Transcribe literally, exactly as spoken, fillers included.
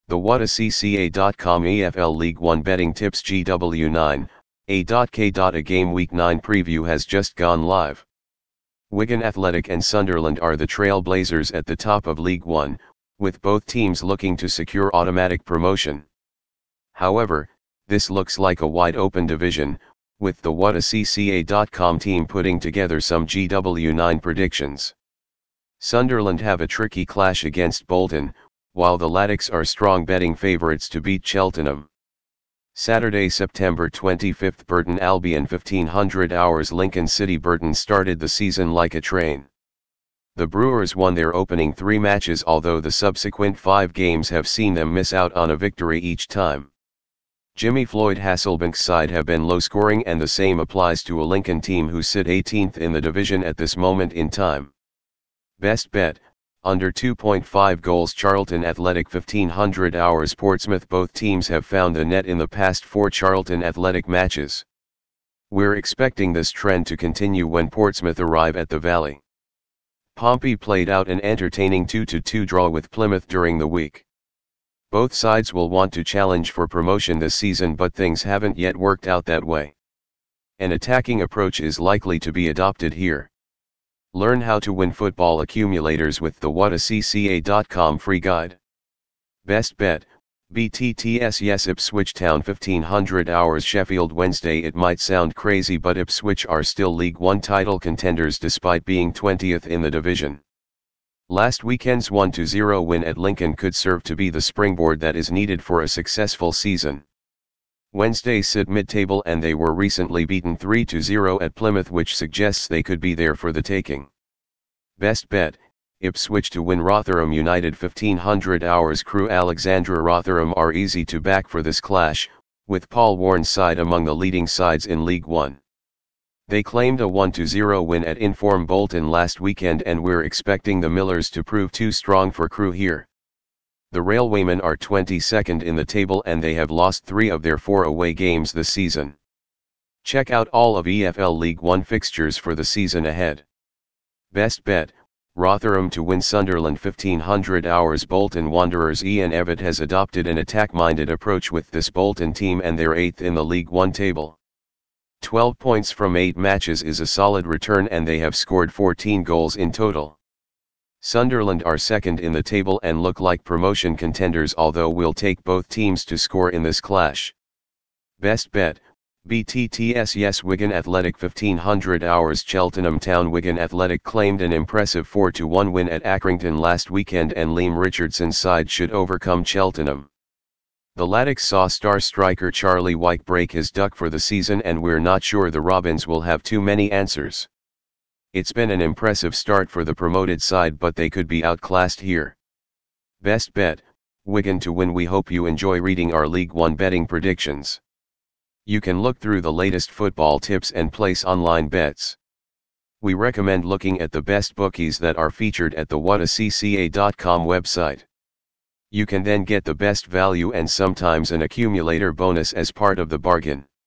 The what a c c a dot com E F L League One Betting Tips G W nine, A K. A Game Week nine preview has just gone live. Wigan Athletic and Sunderland are the trailblazers at the top of League One, with both teams looking to secure automatic promotion. However, this looks like a wide-open division, with the what a c c a dot com team putting together some G W nine predictions. Sunderland have a tricky clash against Bolton, while the Latics are strong betting favourites to beat Cheltenham. Saturday, September twenty-fifth, Burton Albion fifteen hundred hours Lincoln City. Burton started the season like a train. The Brewers won their opening three matches, although the subsequent five games have seen them miss out on a victory each time. Jimmy Floyd Hasselbank's side have been low-scoring, and the same applies to a Lincoln team who sit eighteenth in the division at this moment in time. Best bet, under two point five goals Charlton Athletic fifteen hundred hours Portsmouth. Both teams have found the net in the past four Charlton Athletic matches. We're expecting this trend to continue when Portsmouth arrive at the Valley. Pompey played out an entertaining two to two draw with Plymouth during the week. Both sides will want to challenge for promotion this season, but things haven't yet worked out that way. An attacking approach is likely to be adopted here. Learn how to win football accumulators with the what a c c a dot com free guide. Best bet, B T T S Yes Ipswich Town fifteen hundred hours Sheffield Wednesday. It might sound crazy, but Ipswich are still League One title contenders despite being twentieth in the division. Last weekend's one to zero win at Lincoln could serve to be the springboard that is needed for a successful season. Wednesday sit mid-table, and they were recently beaten three to zero at Plymouth, which suggests they could be there for the taking. Best bet, Ipswich to win Rotherham United fifteen hundred hours Crewe Alexandra. Rotherham are easy to back for this clash, with Paul Warne's side among the leading sides in League One. They claimed a one to zero win at Inform Bolton last weekend, and we're expecting the Millers to prove too strong for Crewe here. The Railwaymen are twenty-second in the table, and they have lost three of their four away games this season. Check out all of E F L League One fixtures for the season ahead. Best bet, Rotherham to win Sunderland fifteen hundred hours Bolton Wanderers. Ian Evatt has adopted an attack-minded approach with this Bolton team, and they're eighth in the League One table. twelve points from eight matches is a solid return, and they have scored fourteen goals in total. Sunderland are second in the table and look like promotion contenders, although we'll take both teams to score in this clash. Best bet, B T T S Yes Wigan Athletic fifteen hundred hours Cheltenham Town. Wigan Athletic claimed an impressive four to one win at Accrington last weekend, and Liam Richardson's side should overcome Cheltenham. The Latics saw star striker Charlie Wyke break his duck for the season, and we're not sure the Robins will have too many answers. It's been an impressive start for the promoted side, but they could be outclassed here. Best bet, Wigan to win. We hope you enjoy reading our League One betting predictions. You can look through the latest football tips and place online bets. We recommend looking at the best bookies that are featured at the what a c c a dot com website. You can then get the best value and sometimes an accumulator bonus as part of the bargain.